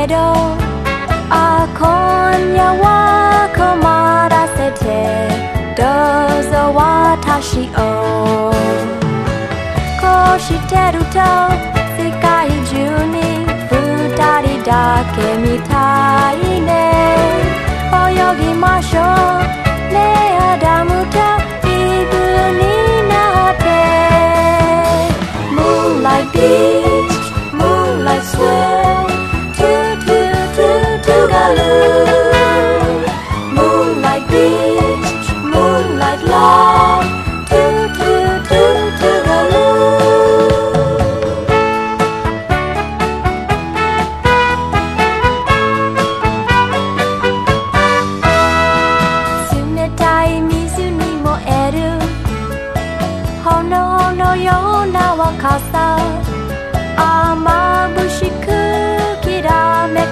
けど今夜は困らせてどうぞ私をこうしてると世界中に二人だけみたいね泳ぎましょうねアダムとイブになって Moonlight beach, moonlight swell Moonlight beach, moonlight love冷たい水に燃える炎のような若さ